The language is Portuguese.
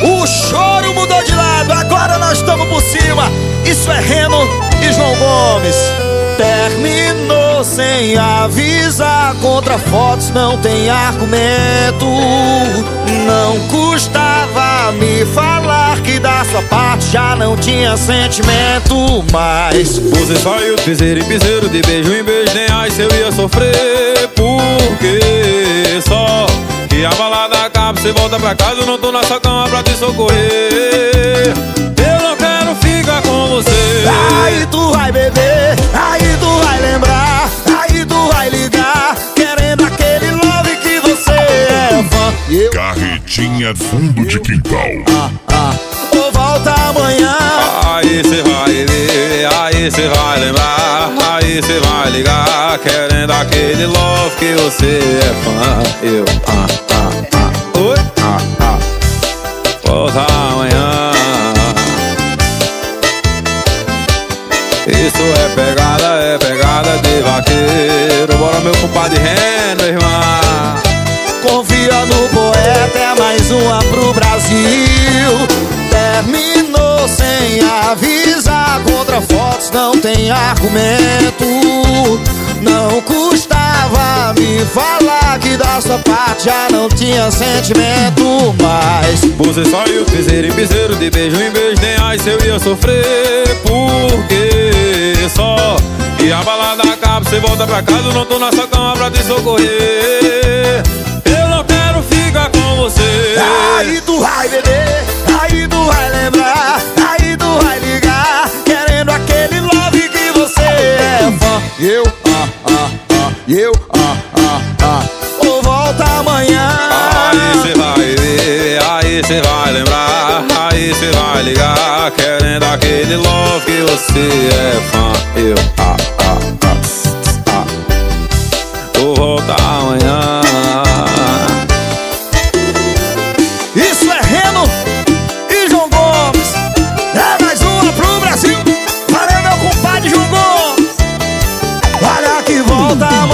O choro mudou de lado, agora nós estamos por cima. Isso é Reno e João Gomes. Terminou sem avisar, contra fotos não tem argumento. Não custava me falar que da sua parte já não tinha sentimento. Mas você saiu de piseiro em piseiro, de beijo em beijo, nem ai se eu ia sofrer. Porque só que a balada acaba, você volta pra casa, eu não tô na sua cama pra te socorrer. Eu não quero ficar com você. Aí tu vai beber, aí tu vai lembrar, aí tu vai ligar, querendo aquele love que você é fã. Carretinha fundo de quintal. Ou volta amanhã. Aí cê vai ver, aí cê vai lembrar, aí cê vai ligar, querendo aquele love que você é fã. Eu, oi, volta amanhã. Isso é pegada de vaqueiro. Bora meu compadre Reno, irmã. Confia no poeta, é mais uma pro Brasil. Terminou sem avisar, contra fotos não tem argumento. Não custava me falar que da sua parte já não tinha sentimento. Mas você saiu de piseiro em piseiro, de beijo em beijo, nem ai se eu ia sofrer. Porque só que a balada acaba, você volta pra casa, eu não tô na sua cama pra te socorrer. Eu não quero ficar com você. aí tu vai beber, aí tu vai lembrar, aí tu vai ligar, querendo aquele love que você é fã. Ou volta amanhã. Aí cê vai ver, aí cê vai lembrar, aí cê vai ligar, querendo aquele love que você é fã. Eu, vou voltar amanhã. Isso é Reno e João Gomes. É mais uma pro Brasil. Valeu, meu compadre João Gomes. Olha que volta amanhã.